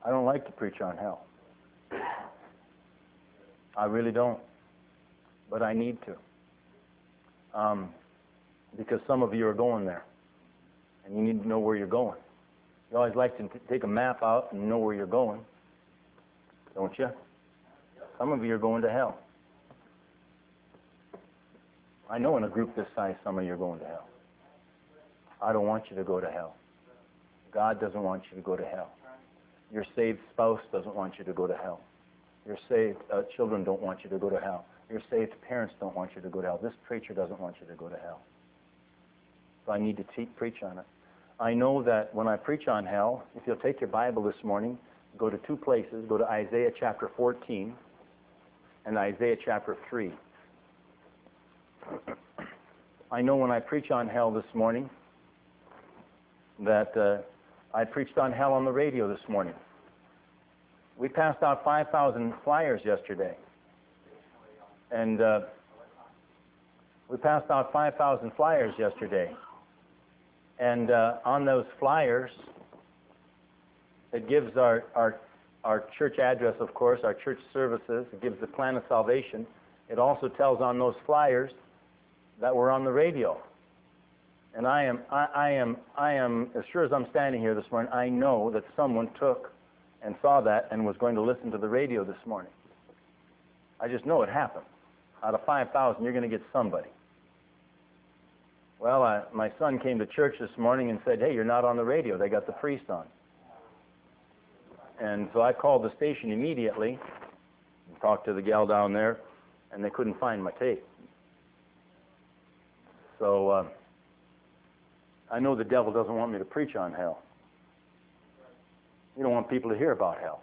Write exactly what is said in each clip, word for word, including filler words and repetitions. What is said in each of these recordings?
I don't like to preach on hell. I really don't. But I need to. Um, because some of you are going there. And you need to know where you're going. You always like to t- take a map out and know where you're going. Don't you? Some of you are going to hell. I know in a group this size, some of you are going to hell. I don't want you to go to hell. God doesn't want you to go to hell. Your saved spouse doesn't want you to go to hell. Your saved uh, children don't want you to go to hell. Your saved parents don't want you to go to hell. This preacher doesn't want you to go to hell. So I need to te- preach on it. I know that when I preach on hell, if you'll take your Bible this morning, go to two places. Go to Isaiah chapter fourteen and Isaiah chapter three. I know when I preach on hell this morning that uh, I preached on hell on the radio this morning. We passed out five thousand flyers yesterday. And uh, we passed out five thousand flyers yesterday. And uh, on those flyers, it gives our, our, our church address, of course, our church services. It gives the plan of salvation. It also tells on those flyers that we're on the radio. And I am, I, I am, I am, as sure as I'm standing here this morning, I know that someone took and saw that and was going to listen to the radio this morning. I just know it happened. Out of five thousand, you're going to get somebody. Well, I, my son came to church this morning and said, hey, you're not on the radio. They got the priest on. And so I called the station immediately and talked to the gal down there, and they couldn't find my tape. So uh, I know the devil doesn't want me to preach on hell. You don't want people to hear about hell.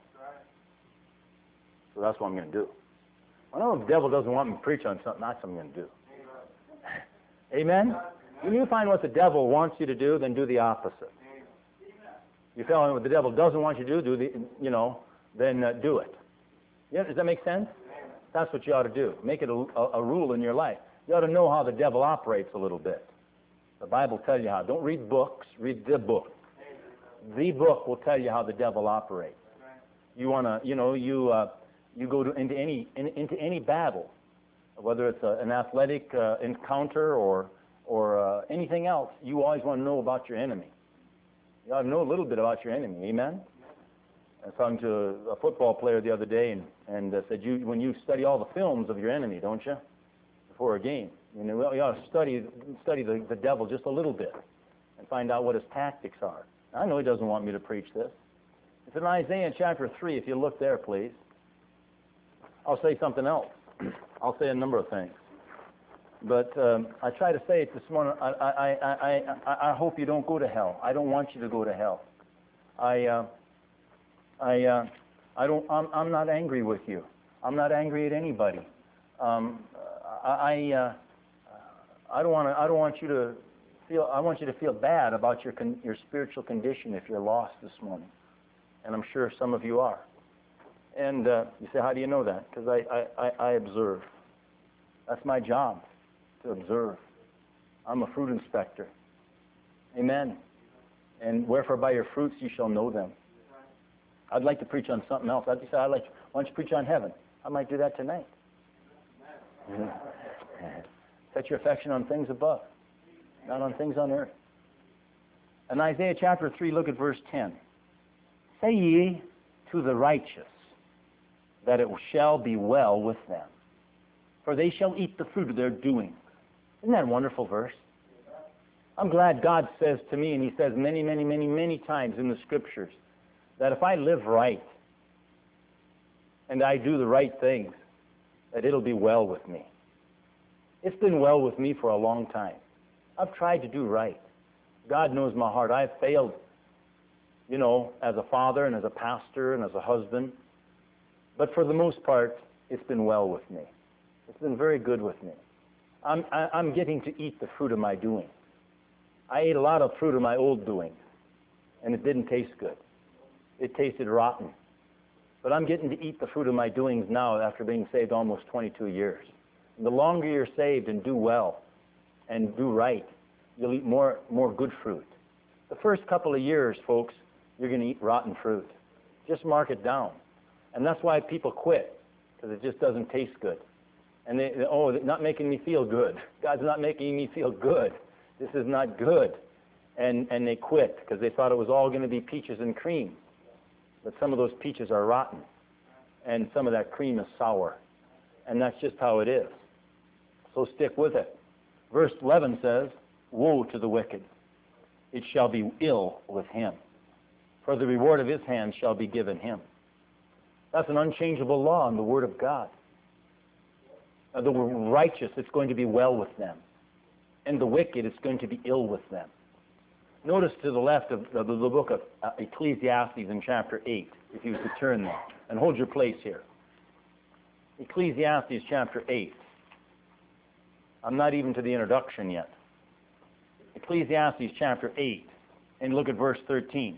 So that's what I'm going to do. I know the devil doesn't want me to preach on something, that's what I'm going to do. Amen? When you find what the devil wants you to do, then do the opposite. You find what the devil doesn't want you to do, do the, you know, then uh, do it. Yeah, does that make sense? That's what you ought to do. Make it a, a, a rule in your life. You ought to know how the devil operates a little bit. The Bible tells you how. Don't read books, read the book. The book will tell you how the devil operates. You want to, you know, you uh, you go to, into any in, into any battle, whether it's a, an athletic uh, encounter or or uh, anything else. You always want to know about your enemy. You ought to know a little bit about your enemy. Amen. I was talking to a football player the other day, and and uh, said, you when you study all the films of your enemy, don't you, before a game? You know, you ought to study study the, the devil just a little bit and find out what his tactics are. I know he doesn't want me to preach this. It's in Isaiah chapter three, if you look there, please. I'll say something else. I'll say a number of things. But um, I try to say it this morning, I, I, I, I, I hope you don't go to hell. I don't want you to go to hell. I, uh, I, uh, I don't, I'm, I'm not angry with you. I'm not angry at anybody. Um, I, I, uh, I don't want to, I don't want you to feel, I want you to feel bad about your, con, your spiritual condition if you're lost this morning. And I'm sure some of you are. And uh, you say, how do you know that? Because I, I, I observe. That's my job, to observe. I'm a fruit inspector. Amen. And wherefore by your fruits you shall know them. I'd like to preach on something else. I'd say, I'd like, why don't you preach on heaven? I might do that tonight. Set your affection on things above, not on things on earth. In Isaiah chapter three, look at verse ten. Say ye to the righteous that it shall be well with them, for they shall eat the fruit of their doing. Isn't that a wonderful verse? I'm glad God says to me, and he says many, many, many, many times in the Scriptures, that if I live right and I do the right things, that it'll be well with me. It's been well with me for a long time. I've tried to do right. God knows my heart. I've failed, you know, as a father and as a pastor and as a husband. But for the most part, it's been well with me. It's been very good with me. I'm, I, I'm getting to eat the fruit of my doing. I ate a lot of fruit of my old doing, and it didn't taste good. It tasted rotten. But I'm getting to eat the fruit of my doings now after being saved almost twenty-two years. And the longer you're saved and do well and do right, you'll eat more, more good fruit. The first couple of years, folks, you're going to eat rotten fruit. Just mark it down. And that's why people quit, because it just doesn't taste good. And they, oh, it's not making me feel good. God's not making me feel good. This is not good. And and they quit because they thought it was all going to be peaches and cream. But some of those peaches are rotten. And some of that cream is sour. And that's just how it is. So stick with it. Verse eleven says, woe to the wicked. It shall be ill with him. For the reward of his hand shall be given him. That's an unchangeable law in the Word of God. Uh, the righteous, it's going to be well with them. And the wicked, it's going to be ill with them. Notice to the left of the, the book of uh, Ecclesiastes in chapter eight, if you could turn there. And hold your place here. Ecclesiastes chapter eight. I'm not even to the introduction yet. Ecclesiastes chapter eight. And look at verse thirteen.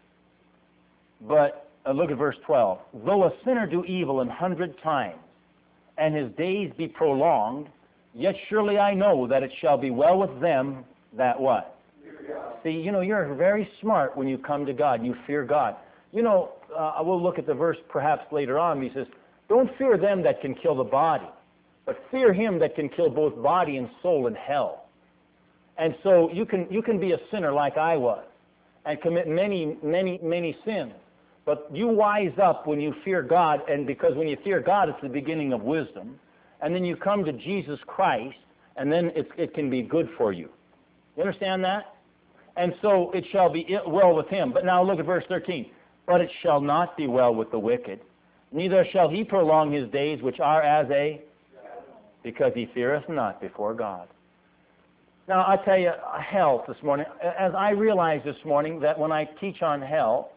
But uh, look at verse twelve. Though a sinner do evil an hundred times, and his days be prolonged, yet surely I know that it shall be well with them that what? See, you know, you're very smart when you come to God. You fear God. You know, uh, we'll look at the verse perhaps later on. He says, don't fear them that can kill the body, but fear him that can kill both body and soul in hell. And so you can, you can be a sinner like I was and commit many, many, many sins. But you wise up when you fear God, and because when you fear God, it's the beginning of wisdom. And then you come to Jesus Christ, and then it, it can be good for you. You understand that? And so it shall be well with him. But now look at verse thirteen. But it shall not be well with the wicked, neither shall he prolong his days, which are as a, because he feareth not before God. Now I tell you, hell this morning, as I realized this morning that when I teach on hell,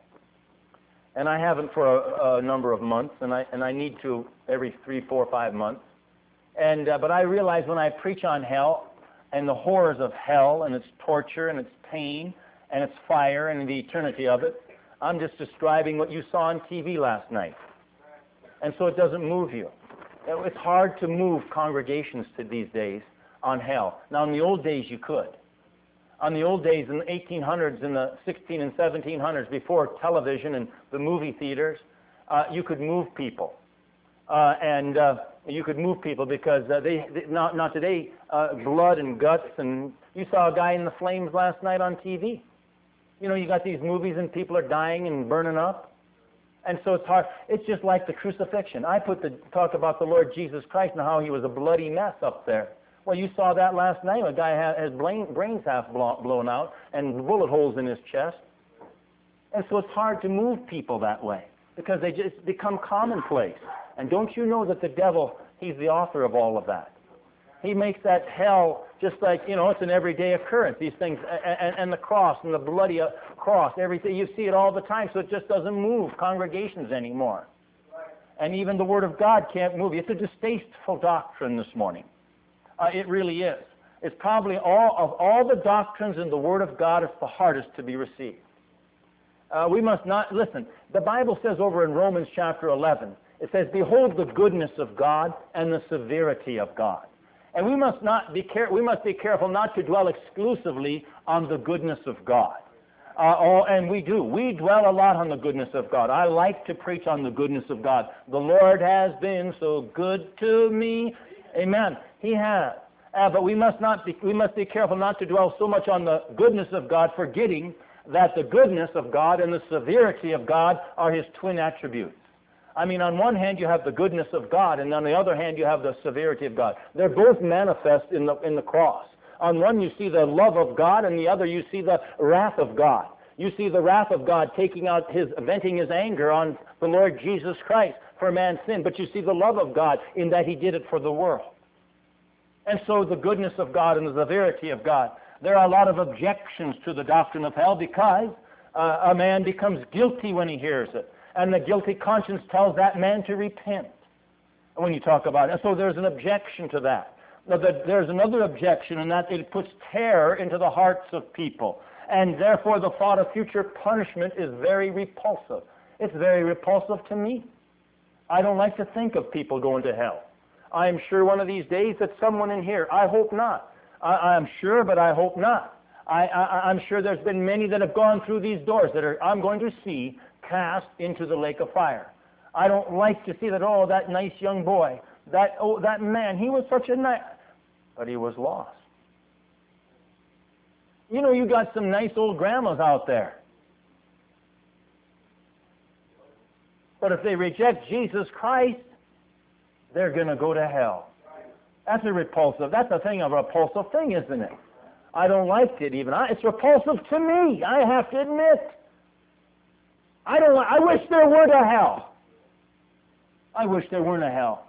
and I haven't for a, a number of months, and I and I need to every three, four, five months. And uh, but I realize when I preach on hell and the horrors of hell and its torture and its pain and its fire and the eternity of it, I'm just describing what you saw on T V last night. And so it doesn't move you. It's hard to move congregations to these days on hell. Now in the old days you could. On the old days, in the eighteen hundreds, in the sixteen and seventeen hundreds, before television and the movie theaters, uh, you could move people. Uh, and uh, you could move people because uh, they, they not, not today, uh, blood and guts. And you saw a guy in the flames last night on T V. You know, you got these movies and people are dying and burning up. And so it's hard. It's just like the crucifixion. I put the talk about the Lord Jesus Christ and how he was a bloody mess up there. Well, you saw that last night. A guy had his brains half blown out and bullet holes in his chest. And so it's hard to move people that way because they just become commonplace. And don't you know that the devil, he's the author of all of that. He makes that hell just like, you know, it's an everyday occurrence. These things, and, and the cross and the bloody cross, everything, you see it all the time, so it just doesn't move congregations anymore. And even the Word of God can't move you. It's a distasteful doctrine this morning. Uh, it really is. It's probably all of all the doctrines in the Word of God, it's the hardest to be received. Uh, we must not, listen, the Bible says over in Romans chapter eleven, it says, behold the goodness of God and the severity of God. And we must not be care- we must be careful not to dwell exclusively on the goodness of God. Uh, oh, and we do. We dwell a lot on the goodness of God. I like to preach on the goodness of God. The Lord has been so good to me. Amen. He has. Uh, but we must not be, we must be careful not to dwell so much on the goodness of God, forgetting that the goodness of God and the severity of God are his twin attributes. I mean, on one hand you have the goodness of God, and on the other hand you have the severity of God. They're both manifest in the in the cross. On one you see the love of God, and the other you see the wrath of God. You see the wrath of God taking out his, venting his anger on the Lord Jesus Christ for man's sin. But you see the love of God in that he did it for the world. And so the goodness of God and the severity of God. There are a lot of objections to the doctrine of hell because uh, a man becomes guilty when he hears it. And the guilty conscience tells that man to repent when you talk about it. And so there's an objection to that. Now, there's another objection in that it puts terror into the hearts of people. And therefore the thought of future punishment is very repulsive. It's very repulsive to me. I don't like to think of people going to hell. I am sure one of these days that someone in here, I hope not. I am sure, but I hope not. I, I, I'm sure there's been many that have gone through these doors that are, I'm going to see cast into the lake of fire. I don't like to see that, oh, that nice young boy, that, oh, that man, he was such a nice, but he was lost. You know, you got some nice old grandmas out there. But if they reject Jesus Christ, they're going to go to hell. That's a repulsive, that's a thing of a repulsive thing, isn't it? I don't like it even. I, it's repulsive to me, I have to admit. I don't. I wish there weren't a hell. I wish there weren't a hell.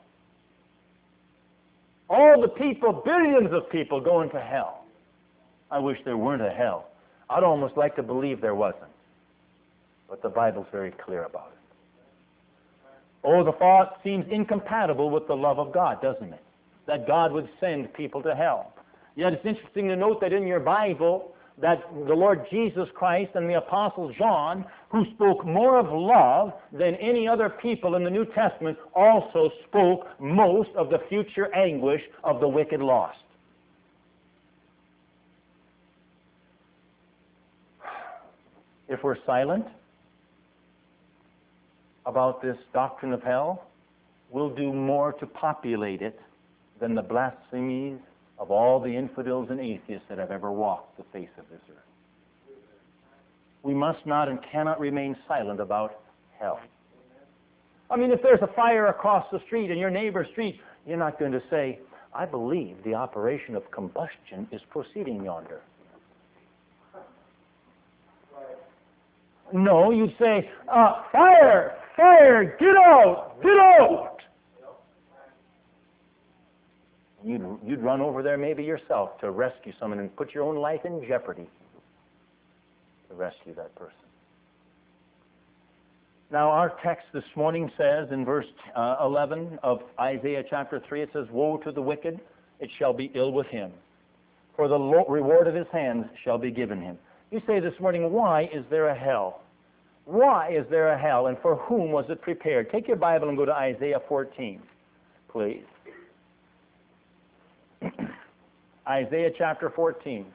All the people, billions of people going to hell. I wish there weren't a hell. I'd almost like to believe there wasn't. But the Bible's very clear about it. Oh, the thought seems incompatible with the love of God, doesn't it? That God would send people to hell. Yet it's interesting to note that in your Bible, that the Lord Jesus Christ and the Apostle John, who spoke more of love than any other people in the New Testament, also spoke most of the future anguish of the wicked lost. If we're silent about this doctrine of hell, we'll do more to populate it than the blasphemies of all the infidels and atheists that have ever walked the face of this earth. We must not and cannot remain silent about hell. I mean, if there's a fire across the street in your neighbor's street, you're not going to say, I believe the operation of combustion is proceeding yonder. No, you'd say, uh, fire, fire, get out, get out. You'd, you'd run over there maybe yourself to rescue someone and put your own life in jeopardy to rescue that person. Now, our text this morning says in verse uh, eleven of Isaiah chapter three, it says, Woe to the wicked, it shall be ill with him, for the lo- reward of his hands shall be given him. You say this morning, why is there a hell? Why is there a hell, and for whom was it prepared? Take your Bible and go to Isaiah fourteen, please. Isaiah chapter fourteen.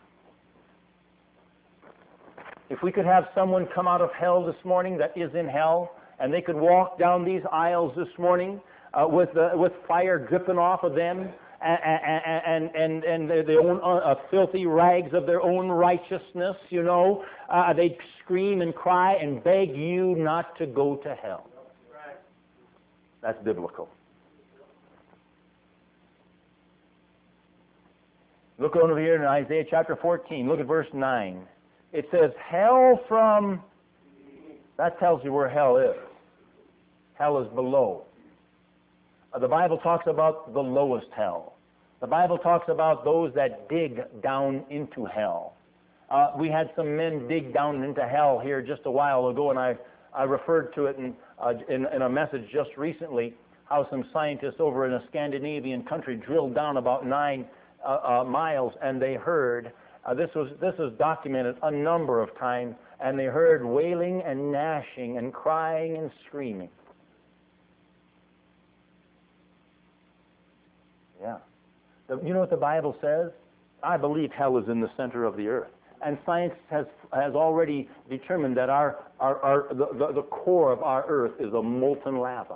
If we could have someone come out of hell this morning that is in hell, and they could walk down these aisles this morning uh, with uh, with fire dripping off of them, and and and, and their, their own uh, filthy rags of their own righteousness, you know, uh, they'd scream and cry and beg you not to go to hell. That's biblical. Look over here in Isaiah chapter fourteen. Look at verse nine. It says, hell from... That tells you where hell is. Hell is below. Uh, the Bible talks about the lowest hell. The Bible talks about those that dig down into hell. Uh, we had some men dig down into hell here just a while ago, and I, I referred to it in, uh, in, in a message just recently, how some scientists over in a Scandinavian country drilled down about nine uh, uh, miles, and they heard... Uh, this was this was documented a number of times, and they heard wailing and gnashing and crying and screaming. Yeah. The, you know what the Bible says? I believe hell is in the center of the earth. And science has has already determined that our, our, our the, the, the core of our earth is a molten lava.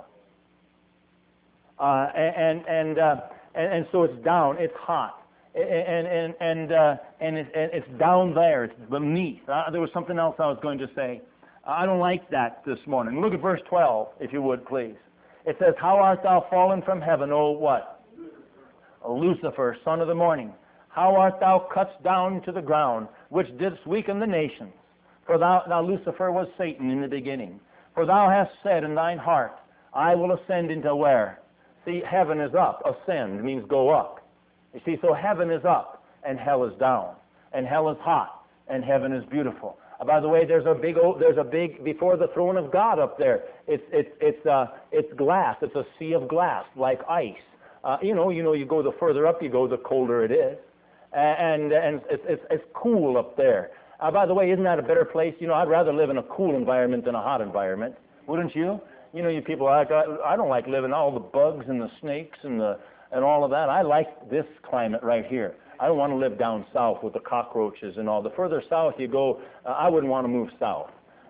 Uh, and and, uh, and and so it's down, it's hot. And and and uh, and, it, and it's down there. It's beneath. Uh, there was something else I was going to say. I don't like that this morning. Look at verse twelve, if you would, please. It says, "How art thou fallen from heaven, O what? O Lucifer, son of the morning. How art thou cut down to the ground, which didst weaken the nations? For thou, now Lucifer was Satan in the beginning. For thou hast said in thine heart, I will ascend into where? See, heaven is up. Ascend means go up. You see, so heaven is up, and hell is down, and hell is hot, and heaven is beautiful. Uh, by the way, there's a big, there's a big before the throne of God up there. It's it's it's uh it's glass. It's a sea of glass, like ice. Uh, you know, you know, you go the further up you go, the colder it is, and and it's it's, it's cool up there. Uh, by the way, isn't that a better place? You know, I'd rather live in a cool environment than a hot environment, wouldn't you? You know, you people, I I don't like living all the bugs and the snakes and the and all of that. I like this climate right here. I don't want to live down south with the cockroaches and all. The further south you go, uh, I wouldn't want to move south.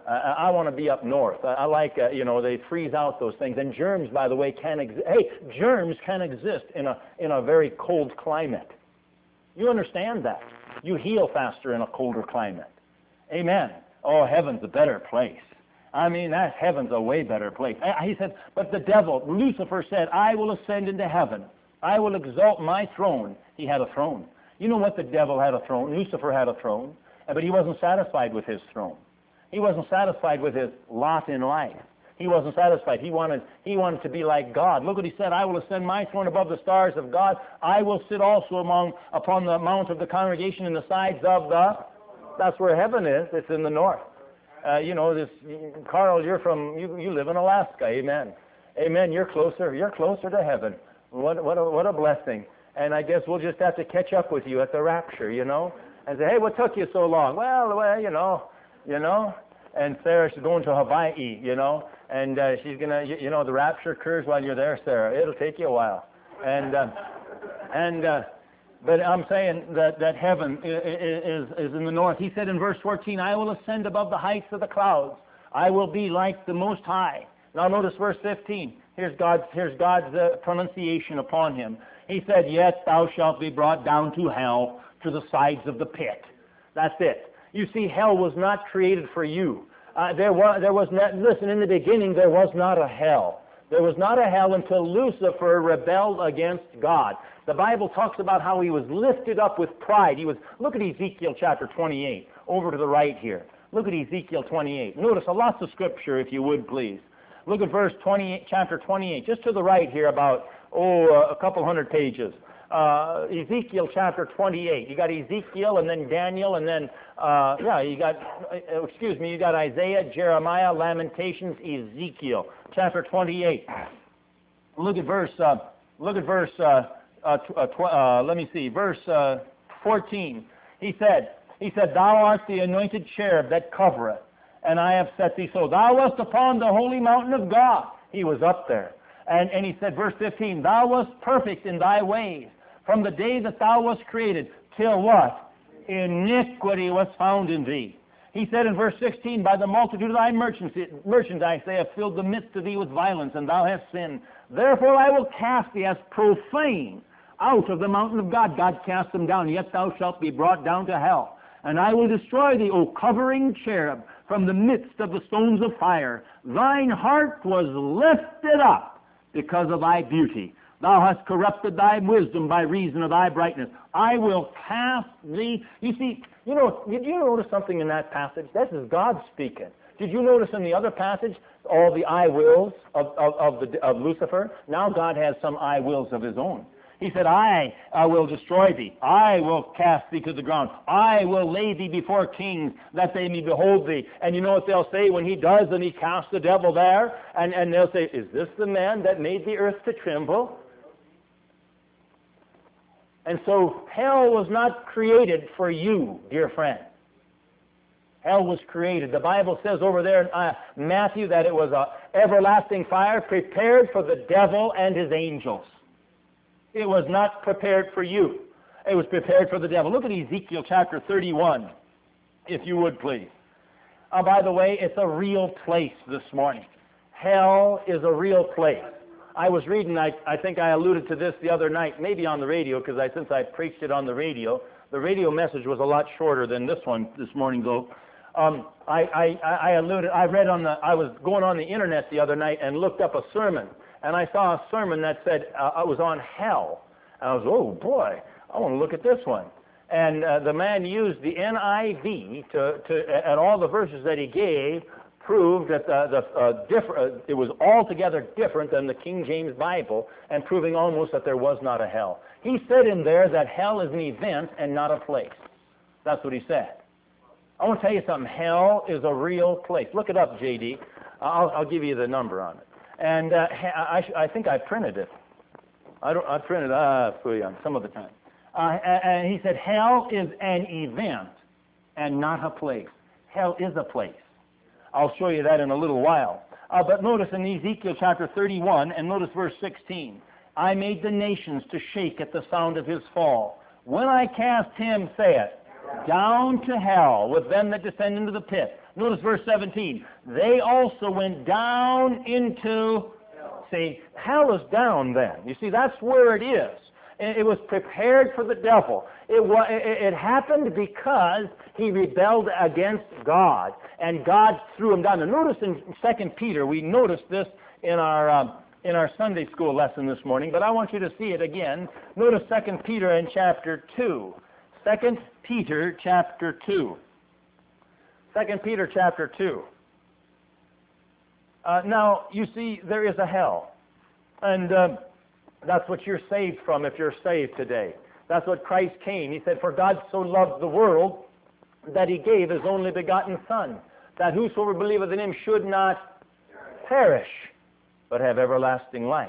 Uh, I want to be up north. I, I like, uh, you know, they freeze out those things. And germs, by the way, can exist. Hey, germs can exist in a, in a very cold climate. You understand that. You heal faster in a colder climate. Amen. Oh, heaven's a better place. I mean, that heaven's a way better place. He said, but the devil, Lucifer said, I will ascend into heaven. I will exalt my throne. He had a throne. You know what? The devil had a throne. Lucifer had a throne. But he wasn't satisfied with his throne. He wasn't satisfied with his lot in life. He wasn't satisfied. He wanted, he wanted to be like God. Look what he said, I will ascend my throne above the stars of God. I will sit also among upon the mount of the congregation in the sides of the... That's where heaven is. It's in the north. Uh, you know, this, Carl, you're from, you, you live in Alaska. Amen. Amen. You're closer. You're closer to heaven. What, what, a, what a blessing. And I guess we'll just have to catch up with you at the rapture, you know, and say, hey, what took you so long? Well, well, you know, you know. And Sarah's going to Hawaii, you know, and uh, she's going to, you, you know, the rapture occurs while you're there, Sarah. It'll take you a while. And, uh, and, uh, but I'm saying that, that heaven is, is in the north. He said in verse fourteen, I will ascend above the heights of the clouds. I will be like the Most High. Now notice verse fifteen. Here's God's, here's God's uh, pronunciation upon him. He said, yet thou shalt be brought down to hell, to the sides of the pit. That's it. You see, hell was not created for you. Uh, there was, there was not, listen, in the beginning there was not a hell. There was not a hell until Lucifer rebelled against God. The Bible talks about how he was lifted up with pride. He was, look at Ezekiel chapter twenty-eight, over to the right here. Look at Ezekiel twenty-eight. Notice a lots of scripture, if you would, please. Look at verse twenty-eight, chapter twenty-eight, just to the right here, about, oh, a couple hundred pages. Uh, Ezekiel chapter twenty-eight. You got Ezekiel and then Daniel and then, uh, yeah, you got, uh, excuse me, you got Isaiah, Jeremiah, Lamentations, Ezekiel chapter twenty-eight. Look at verse, uh, look at verse, uh, uh, uh, tw- uh, let me see, verse uh, fourteen. He said, he said, thou art the anointed cherub that covereth, and I have set thee so. Thou wast upon the holy mountain of God. He was up there. And, and he said, verse fifteen, thou wast perfect in thy ways, from the day that thou wast created, till what? Iniquity was found in thee. He said in verse sixteen, by the multitude of thy merchandise they have filled the midst of thee with violence, and thou hast sinned. Therefore I will cast thee as profane out of the mountain of God. God cast them down, yet thou shalt be brought down to hell. And I will destroy thee, O covering cherub, from the midst of the stones of fire. Thine heart was lifted up because of thy beauty. Thou hast corrupted thy wisdom by reason of thy brightness. I will cast thee. You see, you know, did you notice something in that passage? This is God speaking. Did you notice in the other passage all the I wills of, of, of, the, of Lucifer? Now God has some I wills of his own. He said, I, I will destroy thee. I will cast thee to the ground. I will lay thee before kings, that they may behold thee. And you know what they'll say when he does, and he casts the devil there? And, and they'll say, is this the man that made the earth to tremble? And so hell was not created for you, dear friend. Hell was created. The Bible says over there in uh, Matthew that it was an everlasting fire prepared for the devil and his angels. It was not prepared for you. It was prepared for the devil. Look at Ezekiel chapter thirty-one, if you would, please. Uh, by the way, it's a real place this morning. Hell is a real place. I was reading, I, I think I alluded to this the other night, maybe on the radio, because I, since I preached it on the radio, the radio message was a lot shorter than this one this morning, though. Um, I, I, I alluded, I read on the, I was going on the internet the other night and looked up a sermon. And I saw a sermon that said uh, I was on hell. And I was, oh boy, I want to look at this one. And uh, the man used the N I V to, to, and all the verses that he gave proved that the, the uh, differ, uh, it was altogether different than the King James Bible, and proving almost that there was not a hell. He said in there that hell is an event and not a place. That's what he said. I want to tell you something. Hell is a real place. Look it up, J D. I'll, I'll give you the number on it. And uh, I, I think I printed it. I, don't, I printed uh, for you some of the time. Uh, and he said, hell is an event and not a place. Hell is a place. I'll show you that in a little while. Uh, but notice in Ezekiel chapter thirty-one, and notice verse sixteen. I made the nations to shake at the sound of his fall. When I cast him, saith, down to hell with them that descend into the pit. Notice verse seventeen. They also went down into, see, hell is down then. You see, that's where it is. It was prepared for the devil. It, wa- it happened because he rebelled against God, and God threw him down. And notice in Second Peter, we noticed this in our um, in our Sunday school lesson this morning, but I want you to see it again. Notice Second Peter in chapter two. Second Peter chapter two. Second Peter chapter two. Uh, now, you see, there is a hell. And uh, that's what you're saved from if you're saved today. That's what Christ came. He said, for God so loved the world that he gave his only begotten Son, that whosoever believeth in him should not perish, but have everlasting life.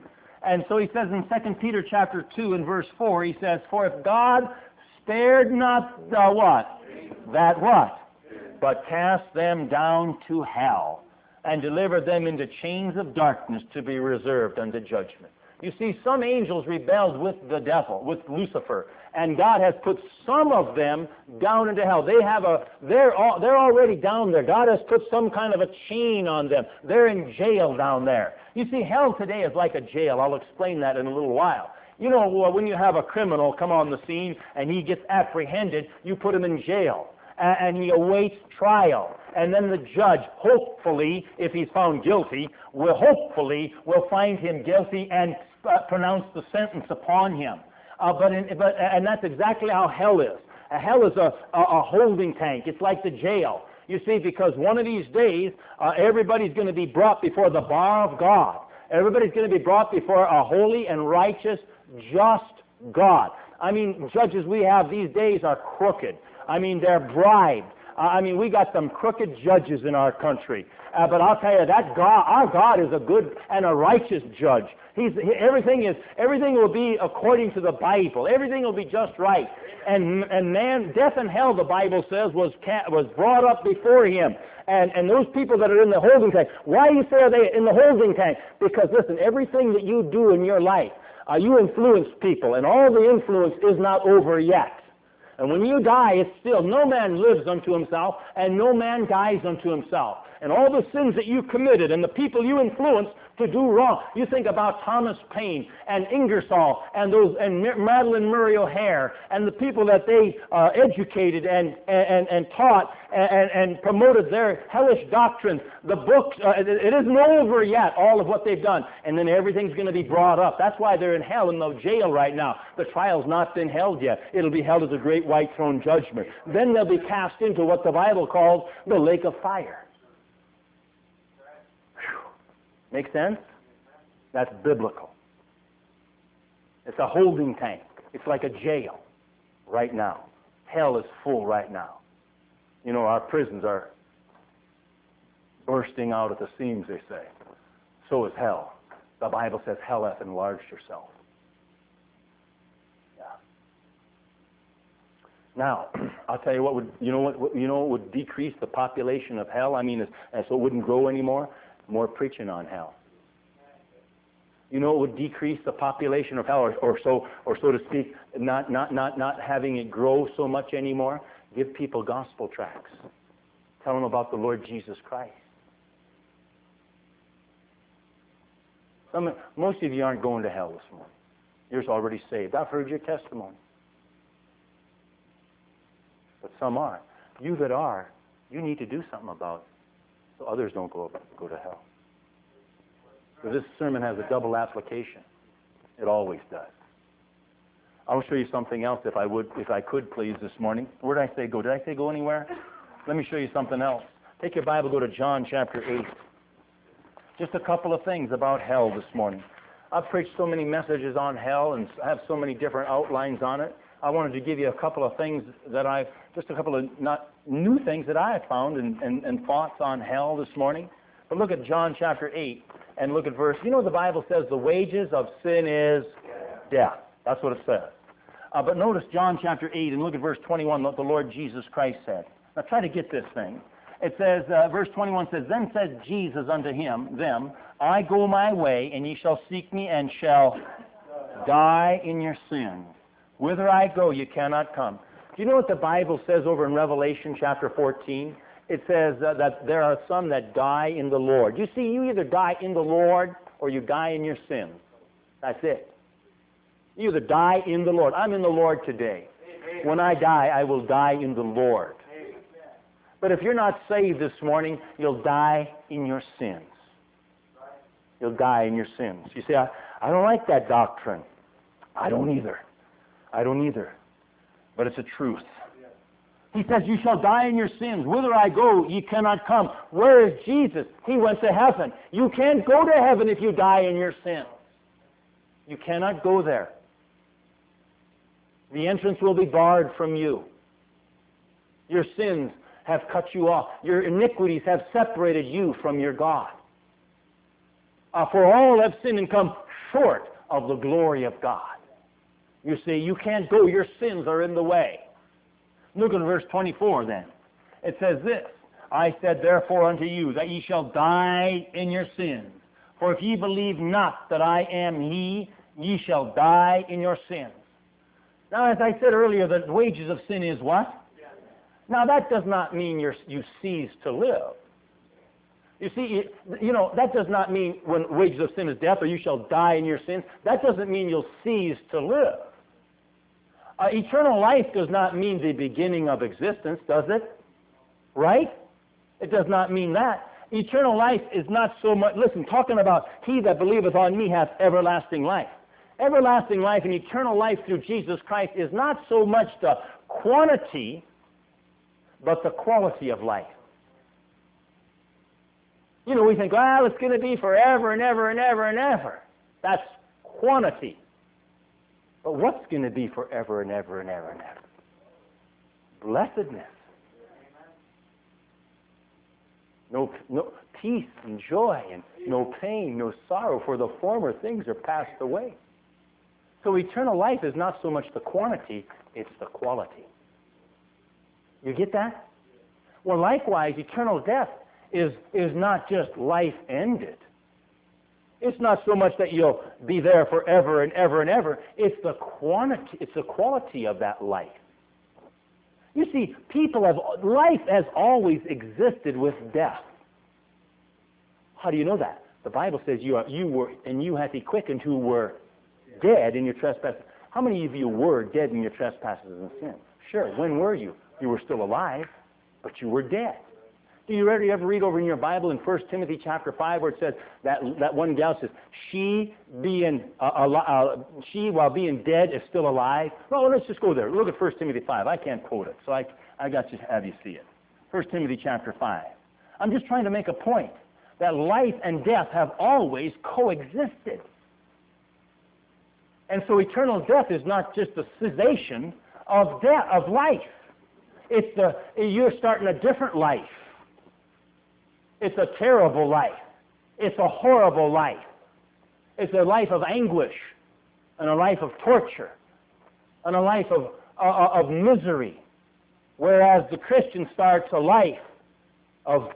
And so he says in Second Peter chapter two and verse four, he says, for if God spared not the what? That what? But cast them down to hell, and delivered them into chains of darkness to be reserved unto judgment. You see, some angels rebelled with the devil, with Lucifer, and God has put some of them down into hell. They have a, they're all, they're already down there. God has put some kind of a chain on them. They're in jail down there. You see, hell today is like a jail. I'll explain that in a little while. You know, when you have a criminal come on the scene and he gets apprehended, you put him in jail, and he awaits trial. And then the judge, hopefully, if he's found guilty, will hopefully will find him guilty and uh, pronounce the sentence upon him. Uh, but, in, but and that's exactly how hell is. Uh, hell is a, a, a holding tank. It's like the jail. You see, because one of these days, uh, everybody's going to be brought before the bar of God. Everybody's going to be brought before a holy and righteous, just God. I mean, judges we have these days are crooked. I mean, they're bribed. Uh, I mean, we got some crooked judges in our country. Uh, but I'll tell you, that God, our God is a good and a righteous judge. He's he, everything is everything will be according to the Bible. Everything will be just right. And and man, death and hell, the Bible says, was ca- was brought up before him. And and those people that are in the holding tank. Why you say are they in the holding tank? Because listen, everything that you do in your life, uh, you influence people, and all the influence is not over yet. And when you die, it's still, no man lives unto himself, and no man dies unto himself. And all the sins that you committed and the people you influenced to do wrong. You think about Thomas Paine and Ingersoll and those and Madeline Murray O'Hare and the people that they uh, educated and, and, and taught and, and promoted their hellish doctrines. The books, uh, it, it isn't over yet, all of what they've done. And then everything's going to be brought up. That's why they're in hell, in the jail right now. The trial's not been held yet. It'll be held as a great white throne judgment. Then they'll be cast into what the Bible calls the lake of fire. Make sense? That's biblical. It's a holding tank. It's like a jail right now. Hell is full right now. You know, our prisons are bursting out at the seams, they say. So is hell. The Bible says hell hath enlarged herself. Yeah. Now, I'll tell you what would, you know what, you know what would decrease the population of hell? I mean, and so it wouldn't grow anymore? More preaching on hell. You know, it would decrease the population of hell, or, or so, or so to speak, not not not not having it grow so much anymore. Give people gospel tracts. Tell them about the Lord Jesus Christ. Some, most of you aren't going to hell this morning. You're already saved. I've heard your testimony, but some aren't. You that are, you need to do something about it, so others don't go go to hell. So this sermon has a double application. It always does. I'll show you something else if I would, if I could, please, this morning. Where did I say go? Did I say go anywhere? Let me show you something else. Take your Bible, go to John chapter eight. Just a couple of things about hell this morning. I've preached so many messages on hell and have so many different outlines on it. I wanted to give you a couple of things that I've, just a couple of not new things that I have found and, and, and thoughts on hell this morning. But look at John chapter eight and look at verse. You know the Bible says the wages of sin is death. That's what it says. Uh, but notice John chapter eight and look at verse twenty-one, what the Lord Jesus Christ said. Now try to get this thing. It says, uh, verse twenty-one says, Then said Jesus unto him, them, I go my way, and ye shall seek me, and shall die in your sins. Whither I go, you cannot come. Do you know what the Bible says over in Revelation chapter fourteen? it says uh, that there are some that die in the Lord. You see, you either die in the Lord or you die in your sins. That's it. You either die in the Lord. I'm in the Lord today. When I die, I will die in the Lord. But if you're not saved this morning, you'll die in your sins. You'll die in your sins. You say, I, I don't like that doctrine. I don't either. I don't either. But it's a truth. He says, you shall die in your sins. Whither I go, ye cannot come. Where is Jesus? He went to heaven. You can't go to heaven if you die in your sins. You cannot go there. The entrance will be barred from you. Your sins have cut you off. Your iniquities have separated you from your God. Uh, for all have sinned and come short of the glory of God. You see, you can't go. Your sins are in the way. Look at verse twenty-four then. It says this, I said therefore unto you that ye shall die in your sins. For if ye believe not that I am He, ye shall die in your sins. Now, as I said earlier, the wages of sin is what? Now, that does not mean you're, you cease to live. You see, you know, that does not mean when wages of sin is death, or you shall die in your sins. That doesn't mean you'll cease to live. Uh, eternal life does not mean the beginning of existence, does it? Right? It does not mean that. Eternal life is not so much, listen, talking about he that believeth on me hath everlasting life. Everlasting life and eternal life through Jesus Christ is not so much the quantity, but the quality of life. You know, we think, well, it's going to be forever and ever and ever and ever. That's quantity. But what's going to be forever and ever and ever and ever? Blessedness. No, no peace and joy and no pain, no sorrow, for the former things are passed away. So eternal life is not so much the quantity, it's the quality. You get that? Well, likewise, eternal death is, is not just life ended. It's not so much that you'll be there forever and ever and ever. It's the quantity, it's the quality of that life. You see, people have, life has always existed with death. How do you know that? The Bible says you are, you were, and you hath he quickened who were dead in your trespasses. How many of you were dead in your trespasses and sins? Sure. When were you? You were still alive, but you were dead. Do you ever, you ever read over in your Bible in First Timothy chapter five where it says that that one gal says, she being uh, uh, she while being dead is still alive? No, let's just go there. Look at First Timothy five. I can't quote it, so I I got to have you see it. First Timothy chapter five. I'm just trying to make a point that life and death have always coexisted. And so eternal death is not just the cessation of death, of life. It's the, you're starting a different life. It's a terrible life. It's a horrible life. It's a life of anguish and a life of torture and a life of, uh, of misery. Whereas the Christian starts a life of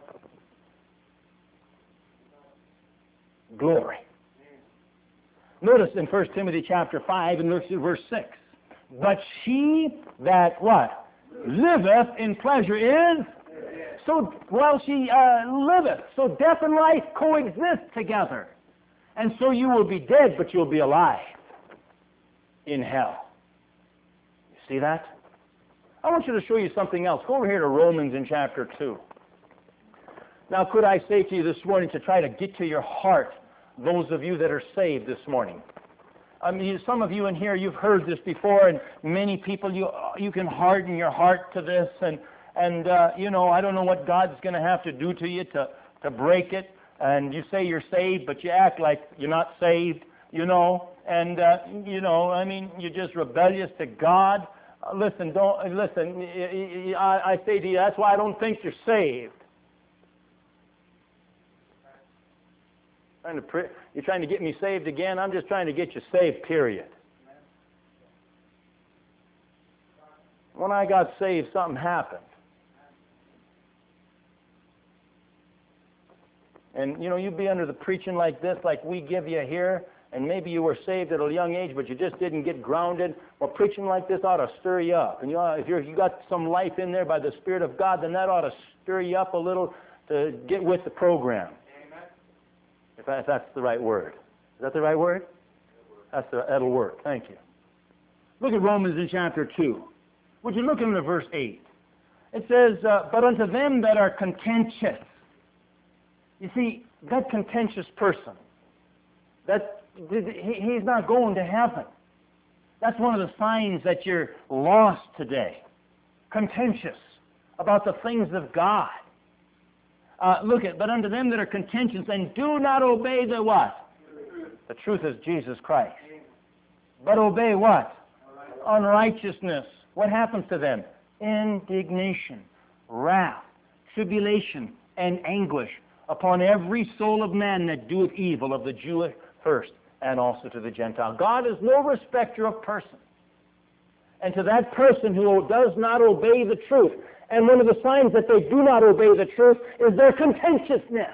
glory. Notice in First Timothy chapter five and verse six. But she that what? Liveth in pleasure is? So while she uh, liveth. So death and life coexist together. And so you will be dead, but you'll be alive in hell. You see that? I want you to show you something else. Go over here to Romans in chapter two. Now, could I say to you this morning to try to get to your heart, those of you that are saved this morning. I mean, some of you in here, you've heard this before, and many people, you you can harden your heart to this, and, and uh, you know, I don't know what God's going to have to do to you to, to break it, and you say you're saved, but you act like you're not saved, you know, and, uh, you know, I mean, you're just rebellious to God. Uh, listen, don't, listen, I, I say to you, that's why I don't think you're saved. Trying to pre- you're trying to get me saved again? I'm just trying to get you saved, period. When I got saved, something happened. And, you know, you'd be under the preaching like this, like we give you here, and maybe you were saved at a young age, but you just didn't get grounded, well, preaching like this ought to stir you up. And you ought, if you're, you got some life in there by the Spirit of God, then that ought to stir you up a little to get with the program. Amen. If, that, if that's the right word. Is that the right word? That's the, that'll work. Thank you. Look at Romans in chapter two. Would you look into verse eight? It says, uh, but unto them that are contentious. You see, that contentious person, that he, he's not going to heaven. That's one of the signs that you're lost today. Contentious about the things of God. Uh, look at, but unto them that are contentious and do not obey the what? The truth is Jesus Christ. But obey what? Unrighteousness. What happens to them? Indignation, wrath, tribulation, and anguish upon every soul of man that doeth evil, of the Jew first, and also to the Gentile. God is no respecter of persons. And to that person who does not obey the truth, and one of the signs that they do not obey the truth is their contentiousness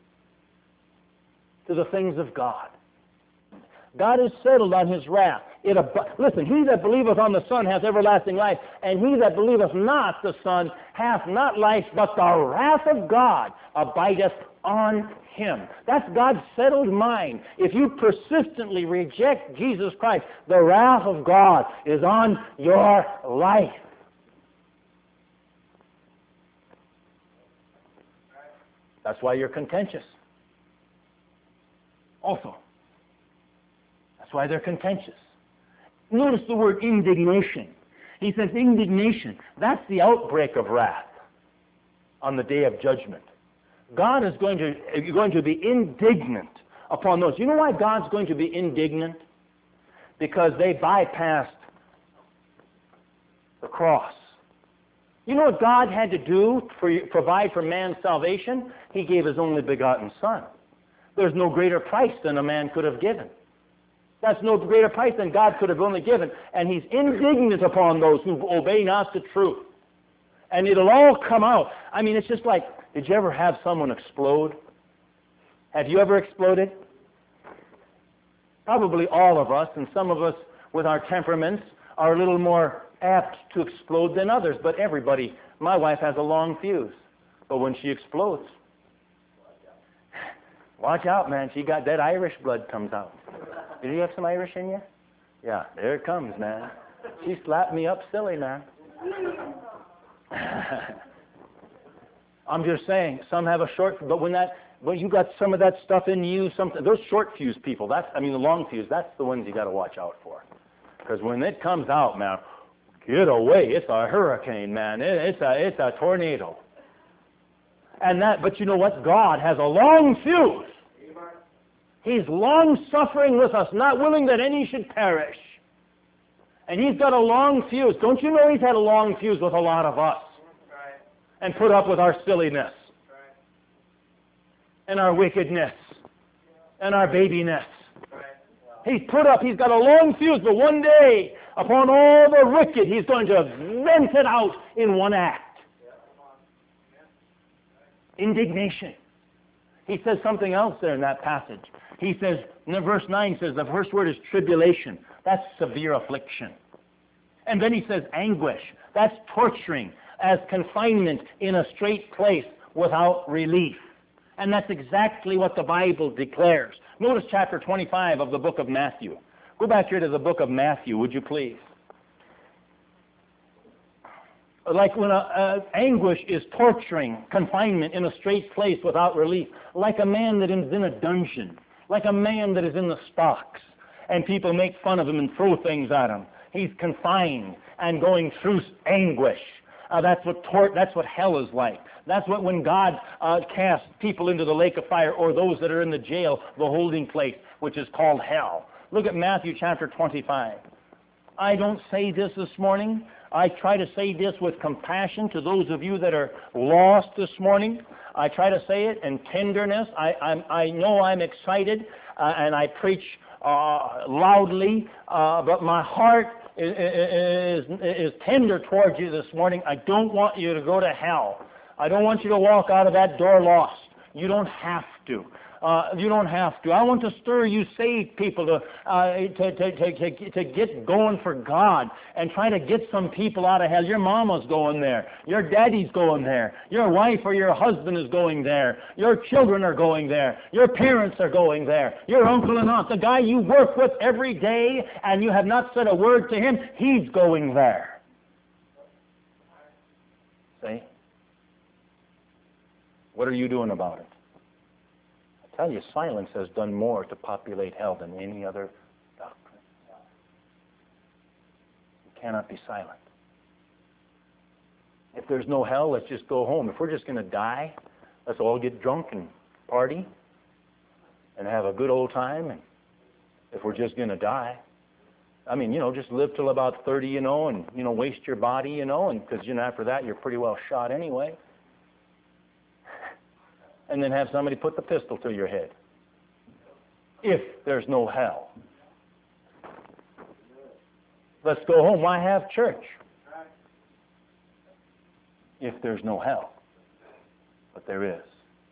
to the things of God. God is settled on his wrath. It ab- Listen, he that believeth on the Son hath everlasting life, and he that believeth not the Son hath not life, but the wrath of God abideth on him. That's God's settled mind. If you persistently reject Jesus Christ, the wrath of God is on your life. That's why you're contentious. Also, that's why they're contentious. Notice the word indignation. He says indignation. That's the outbreak of wrath on the day of judgment. God is going to, going to be indignant upon those. You know why God's going to be indignant? Because they bypassed the cross. You know what God had to do to provide for man's salvation? He gave his only begotten Son. There's no greater price than a man could have given. That's no greater price than God could have only given. And he's indignant upon those who obey not the truth. And it'll all come out. I mean, it's just like, did you ever have someone explode? Have you ever exploded? Probably all of us, and some of us with our temperaments are a little more apt to explode than others. But everybody, my wife has a long fuse. But when she explodes, watch out, man. She got that Irish blood comes out. Do you have some Irish in you? Yeah, there it comes, man. She slapped me up silly, man. I'm just saying, some have a short, but when that, when you got some of that stuff in you, something, those short fuse people, that's, I mean, the long fuse, that's the ones you got to watch out for. Because when it comes out, man, get away. It's a hurricane, man. It, it's a, it's a tornado. And that, but you know what? God has a long fuse. He's long-suffering with us, not willing that any should perish. And he's got a long fuse. Don't you know he's had a long fuse with a lot of us? Right. And put up with our silliness. Right. And our wickedness. Yeah. And our babiness. Right. Wow. He's put up, he's got a long fuse, but one day, upon all the wicked, he's going to vent it out in one act. Yeah. Indignation. He says something else there in that passage. He says, in verse nine says, the first word is tribulation. That's severe affliction. And then he says anguish. That's torturing, as confinement in a straight place without relief. And that's exactly what the Bible declares. Notice chapter twenty-five of the book of Matthew. Go back here to the book of Matthew, would you please? Like when a, a anguish is torturing, confinement in a straight place without relief. Like a man that is in a dungeon. Like a man that is in the stocks. And people make fun of him and throw things at him. He's confined and going through anguish. Uh, that's what tor- that's what hell is like. That's what when God uh, casts people into the lake of fire, or those that are in the jail, the holding place, which is called hell. Look at Matthew chapter twenty-five. I don't say this this morning. I try to say this with compassion to those of you that are lost this morning. I try to say it in tenderness. I, I'm, I know I'm excited, uh, and I preach uh, loudly, uh, but my heart is, is, is tender towards you this morning. I don't want you to go to hell. I don't want you to walk out of that door lost. You don't have to. Uh, you don't have to. I want to stir you saved people to, uh, to, to, to, to, to get going for God and try to get some people out of hell. Your mama's going there. Your daddy's going there. Your wife or your husband is going there. Your children are going there. Your parents are going there. Your uncle and aunt, the guy you work with every day and you have not said a word to him, he's going there. See? What are you doing about it? I tell you, silence has done more to populate hell than any other doctrine. You cannot be silent. If there's no hell, let's just go home. If we're just going to die, let's all get drunk and party and have a good old time. And if we're just going to die, I mean, you know, just live till about thirty, you know, and, you know, waste your body, you know, and because, you know, after that, you're pretty well shot anyway. And then have somebody put the pistol to your head. If there's no hell. Let's go home. Why have church? If there's no hell. But there is.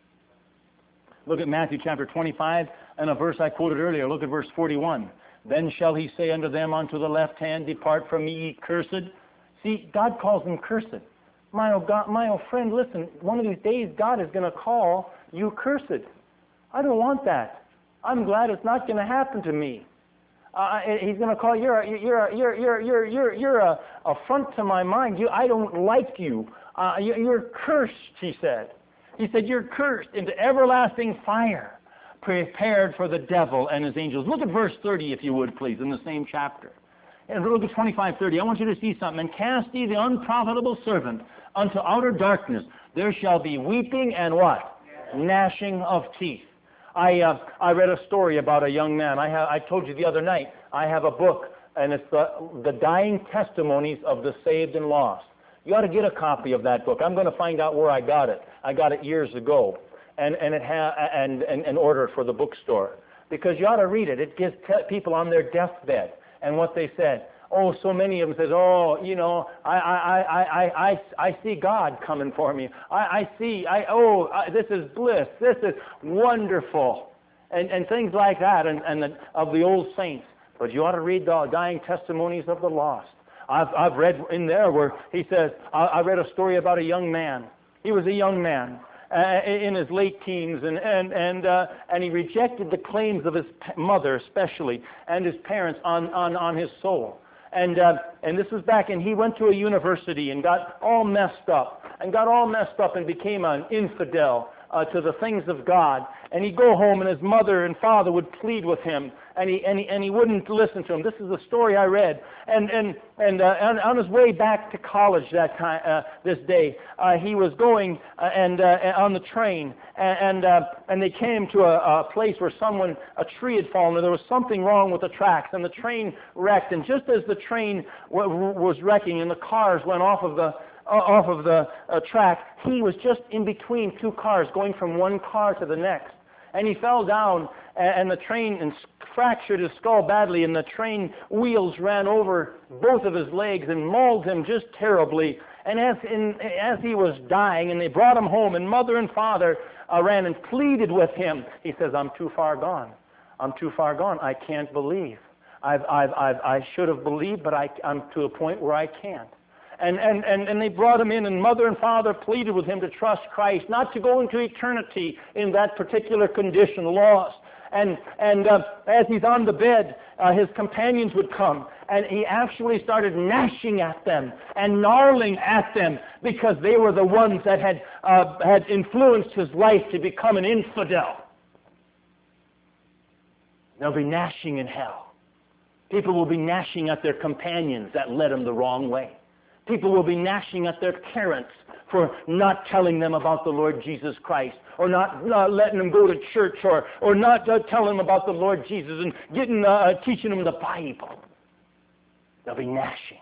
Look at Matthew chapter twenty-five and a verse I quoted earlier. Look at verse forty-one. Then shall he say unto them unto the left hand, Depart from me, ye cursed. See, God calls them cursed. My old, God, my old friend, listen, one of these days God is going to call you cursed. I don't want that. I'm glad it's not going to happen to me. Uh, he's going to call you, you're, you're, you're, you're, you're, you're, you're a affront to my mind. You, I don't like you. Uh, you. You're cursed, he said. He said, you're cursed into everlasting fire, prepared for the devil and his angels. Look at verse thirty, if you would, please, in the same chapter. And look at twenty-five thirty. I want you to see something. And cast ye the unprofitable servant unto outer darkness. There shall be weeping and what? Gnashing of teeth. I uh, I read a story about a young man. I have I told you the other night. I have a book, and it's the the dying testimonies of the saved and lost. You ought to get a copy of that book. I'm going to find out where I got it. I got it years ago, and and it ha- and, and and order it for the bookstore, because you ought to read it. It gives te- people on their deathbed and what they said. Oh, so many of them says, oh, you know, I I I I I, I see God coming for me. I, I see. I oh, I, this is bliss. This is wonderful, and and things like that, and and the, of the old saints. But you ought to read the dying testimonies of the lost. I've I've read in there where he says, I, I read a story about a young man. He was a young man uh, in his late teens, and and and uh, and he rejected the claims of his mother, especially, and his parents on on on his soul. And uh, and this was back, and he went to a university and got all messed up, and got all messed up, and became an infidel uh, to the things of God. And he'd go home, and his mother and father would plead with him, and he and he and he wouldn't listen to him. This is the story I read. And and and uh, on, on his way back to college that time, uh, this day, uh, he was going uh, and uh, on the train, and and, uh, and they came to a, a place where someone a tree had fallen, and there was something wrong with the tracks, and the train wrecked. And just as the train w- was wrecking, and the cars went off of the off of the uh, track, he was just in between two cars, going from one car to the next. And he fell down, and the train and fractured his skull badly, and the train wheels ran over both of his legs and mauled him just terribly. And as in, as he was dying, and they brought him home, and mother and father uh, ran and pleaded with him. He says, "I'm too far gone. I'm too far gone. I can't believe. I've, I've, I've, I should have believed, but I, I'm to a point where I can't." And, and, and, and they brought him in, and mother and father pleaded with him to trust Christ, not to go into eternity in that particular condition, lost. And, and uh, as he's on the bed, uh, his companions would come, and he actually started gnashing at them and gnarling at them, because they were the ones that had, uh, had influenced his life to become an infidel. They'll be gnashing in hell. People will be gnashing at their companions that led them the wrong way. People will be gnashing at their parents for not telling them about the Lord Jesus Christ, or not uh, letting them go to church, or or not uh, telling them about the Lord Jesus and getting uh, teaching them the Bible. They'll be gnashing,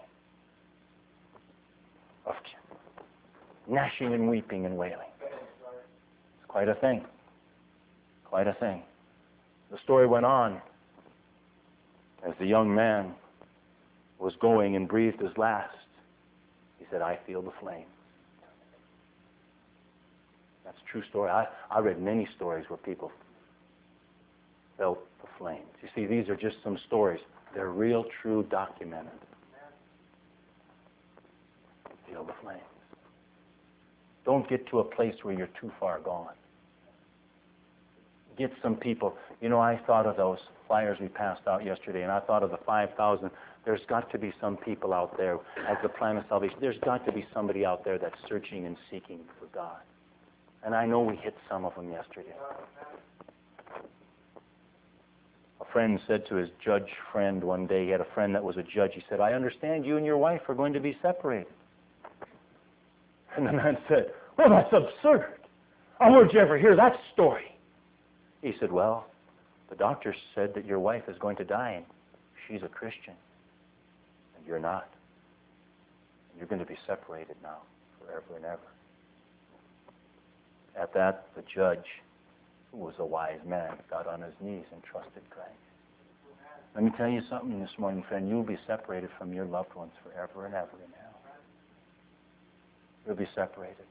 gnashing and weeping and wailing. It's quite a thing. Quite a thing. The story went on as the young man was going and breathed his last. He said, "I feel the flames." That's a true story. I, I read many stories where people felt the flames. You see, these are just some stories. They're real, true, documented. Feel the flames. Don't get to a place where you're too far gone. Get some people. You know, I thought of those flyers we passed out yesterday, and I thought of the five thousand. There's got to be some people out there as the plan of salvation. There's got to be somebody out there that's searching and seeking for God. And I know we hit some of them yesterday. A friend said to his judge friend one day, he had a friend that was a judge, he said, I understand you and your wife are going to be separated. And the man said, well, that's absurd. Oh, where'd you ever hear that story? He said, well, the doctor said that your wife is going to die, and she's a Christian, and you're not. And you're going to be separated now forever and ever. At that, the judge, who was a wise man, got on his knees and trusted Christ. Let me tell you something this morning, friend. You'll be separated from your loved ones forever and ever in hell. You'll be separated.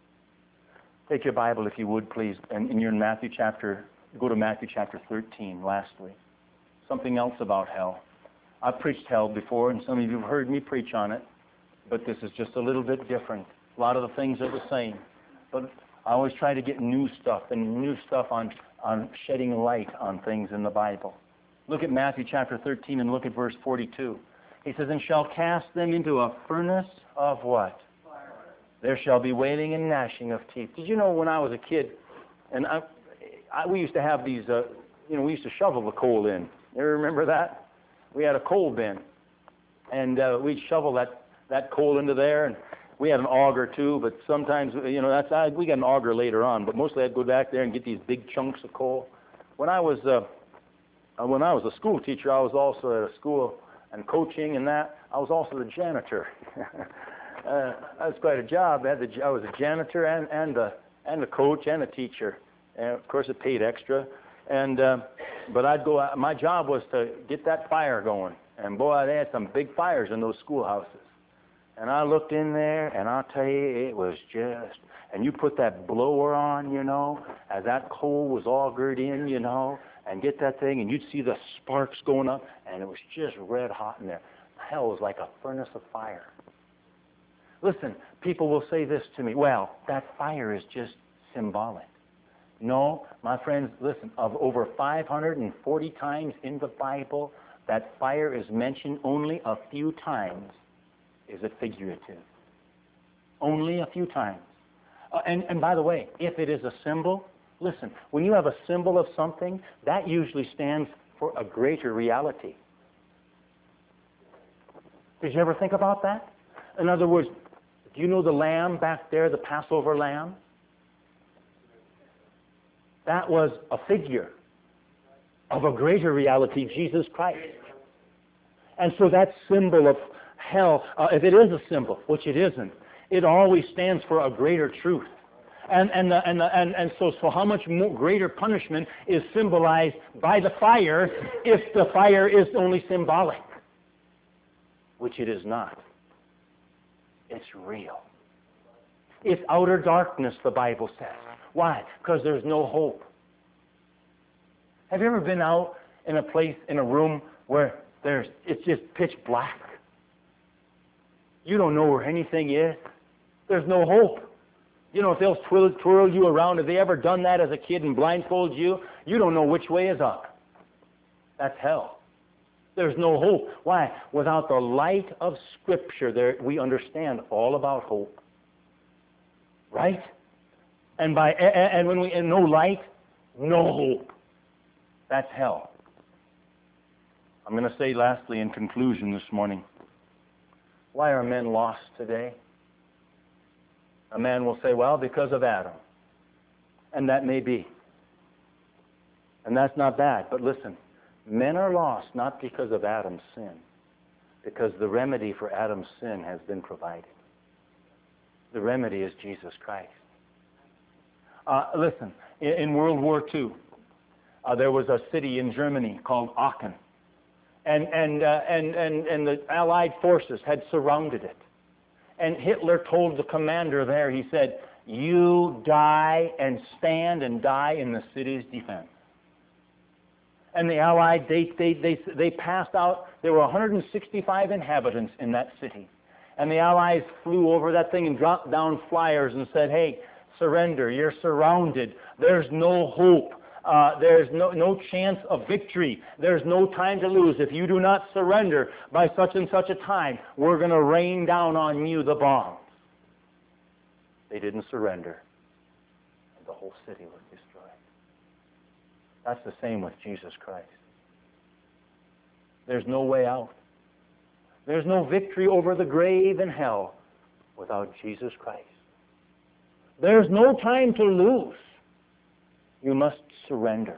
Take your Bible, if you would, please, and you're in Matthew chapter, go to Matthew chapter thirteen, lastly. Something else about hell. I've preached hell before, and some of you have heard me preach on it, but this is just a little bit different. A lot of the things are the same. But I always try to get new stuff, and new stuff on, on shedding light on things in the Bible. Look at Matthew chapter thirteen and look at verse forty-two. He says, and shall cast them into a furnace of what? There shall be wailing and gnashing of teeth. Did you know when I was a kid, and I, I, we used to have these, uh, you know, we used to shovel the coal in. You remember that? We had a coal bin, and uh, we'd shovel that, that coal into there, and we had an auger too, but sometimes, you know, that's I, we got an auger later on, but mostly I'd go back there and get these big chunks of coal. When I was, uh, when I was a school teacher, I was also at a school and coaching and that. I was also the janitor. Uh, that was quite a job. I, had the, I was a janitor and and a and a coach and a teacher, and of course it paid extra. And uh, but I'd go. out, my job was to get that fire going. And boy, they had some big fires in those schoolhouses. And I looked in there, and I'll tell you, it was just. And you put that blower on, you know, as that coal was augured in, you know, and get that thing, and you'd see the sparks going up, and it was just red hot in there. Hell was like a furnace of fire. Listen, people will say this to me, well, that fire is just symbolic. No, my friends, listen, of over five hundred forty times in the Bible, that fire is mentioned only a few times. Is it figurative? Only a few times. Uh, and, and by the way, if it is a symbol, listen, when you have a symbol of something, that usually stands for a greater reality. Did you ever think about that? In other words, do you know the lamb back there, the Passover lamb? That was a figure of a greater reality, Jesus Christ. And so that symbol of hell, uh, if it is a symbol, which it isn't, it always stands for a greater truth. And and uh, and, uh, and and so so how much more greater punishment is symbolized by the fire if the fire is only symbolic, which it is not. It's real. It's outer darkness, the Bible says. Why? Because there's no hope. Have you ever been out in a place, in a room, where there's it's just pitch black? You don't know where anything is. There's no hope. You know, if they'll twirl, twirl you around, have they ever done that as a kid and blindfold you? You don't know which way is up. That's hell. There's no hope. Why? Without the light of Scripture, there we understand all about hope. Right? And by and, and when we and no light, no hope. That's hell. I'm going to say lastly in conclusion this morning, why are men lost today? A man will say, well, because of Adam. And that may be. And that's not bad. But listen, men are lost not because of Adam's sin, because the remedy for Adam's sin has been provided. The remedy is Jesus Christ. Uh, listen, in, in World War Two, uh, there was a city in Germany called Aachen. And, and, uh, and, and, and the Allied forces had surrounded it. And Hitler told the commander there, he said, you die and stand and die in the city's defense. And the Allies, they, they, they, they passed out, there were one hundred sixty-five inhabitants in that city. And the Allies flew over that thing and dropped down flyers and said, hey, surrender, you're surrounded, there's no hope, uh, there's no, no chance of victory, there's no time to lose. If you do not surrender by such and such a time, we're going to rain down on you the bombs. They didn't surrender. And the whole city was destroyed. That's the same with Jesus Christ. There's no way out. There's no victory over the grave and hell without Jesus Christ. There's no time to lose. You must surrender.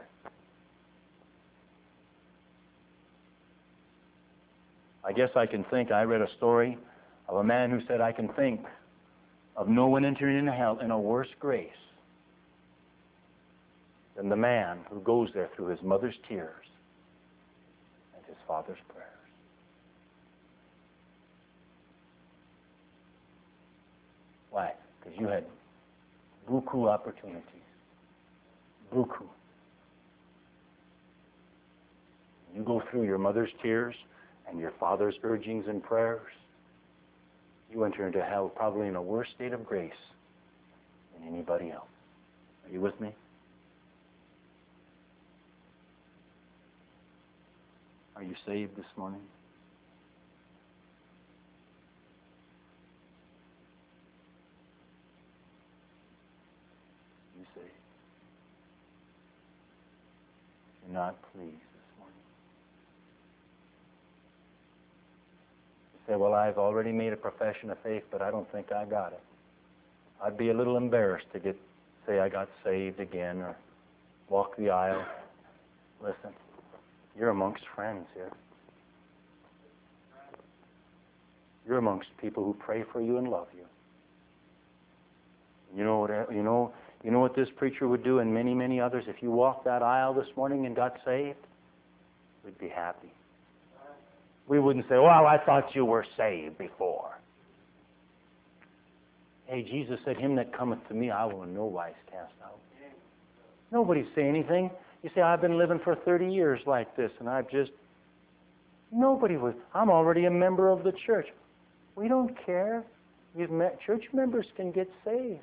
I guess I can think, I read a story of a man who said, I can think of no one entering into hell in a worse grace than the man who goes there through his mother's tears and his father's prayers. Why? Because you had buku opportunities. Buku. You go through your mother's tears and your father's urgings and prayers, you enter into hell probably in a worse state of grace than anybody else. Are you with me? Are you saved this morning? You saved? If you're not, please, this morning. You say, well, I've already made a profession of faith, but I don't think I got it. I'd be a little embarrassed to get, say I got saved again or walk the aisle. Listen, you're amongst friends here. You're amongst people who pray for you and love you. You know what? You know. You know what this preacher would do, and many, many others. If you walked that aisle this morning and got saved, we'd be happy. We wouldn't say, "Well, I thought you were saved before." Hey, Jesus said, "Him that cometh to me, I will in no wise cast out." Nobody's say anything. You say, "I've been living for thirty years like this, and I've just..." Nobody was. I'm already a member of the church. We don't care. You've met church members can get saved.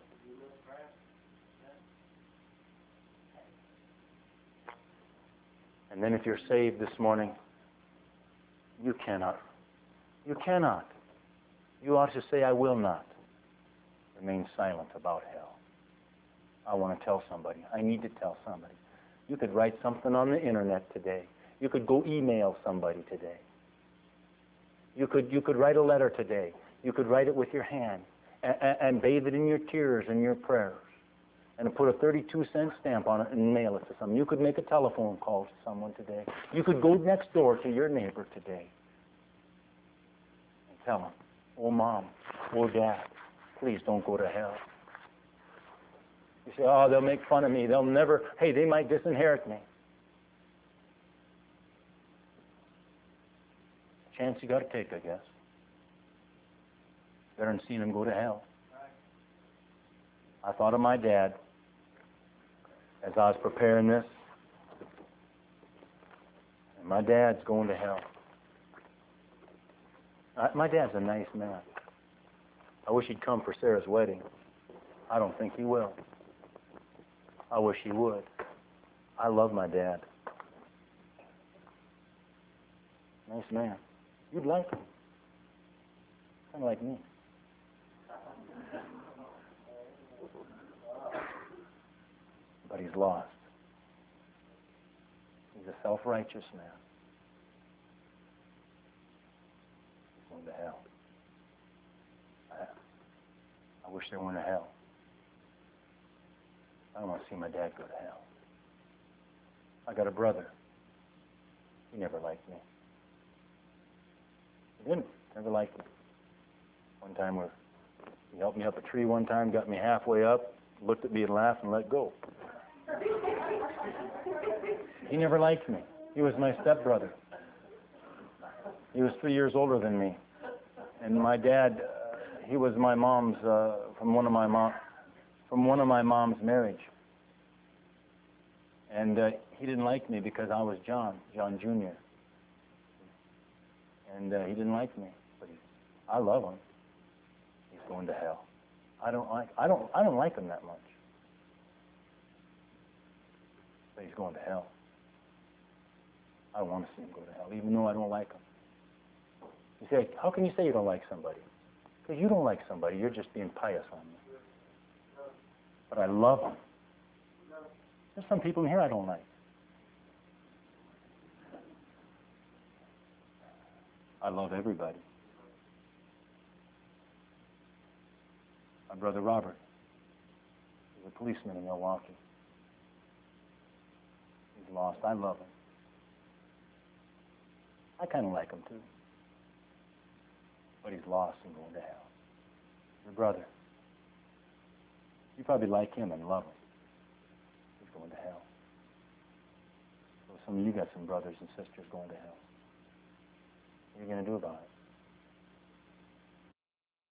And then if you're saved this morning, you cannot. You cannot. You ought to say, "I will not remain silent about hell." I want to tell somebody. I need to tell somebody. You could write something on the internet today. You could go email somebody today. You could you could write a letter today. You could write it with your hand and, and, and bathe it in your tears and your prayers and put a thirty-two cent stamp on it and mail it to someone. You could make a telephone call to someone today. You could go next door to your neighbor today and tell them, "Oh, Mom, oh, Dad, please don't go to hell." You say, "Oh, they'll make fun of me. They'll never..." Hey, they might disinherit me. Chance you got to take, I guess. Better than seeing them go to hell. I thought of my dad as I was preparing this. And my dad's going to hell. I, my dad's a nice man. I wish he'd come for Sarah's wedding. I don't think he will. I wish he would. I love my dad. Nice man. You'd like him. Kind of like me. But he's lost. He's a self-righteous man. He's going to hell. I, I wish there weren't a hell. I don't want to see my dad go to hell. I got a brother. He never liked me. He didn't. Never liked me. One time where he helped me up a tree one time, got me halfway up, looked at me and laughed and let go. He never liked me. He was my stepbrother. He was three years older than me. And my dad, uh, he was my mom's, uh, from one of my mom, from one of my mom's marriage. And uh, he didn't like me because I was John, John Junior And uh, he didn't like me, but he, I love him. He's going to hell. I don't like. I don't. I don't like him that much. But he's going to hell. I don't want to see him go to hell, even though I don't like him. You say, how can you say you don't like somebody? Because you don't like somebody. You're just being pious on me. But I love them. There's some people in here I don't like. I love everybody. My brother Robert is a policeman in Milwaukee. He's lost. I love him. I kind of like him too. But he's lost and going to hell. Your brother. You probably like him and love him. He's going to hell. So some of you got some brothers and sisters going to hell. What are you going to do about it?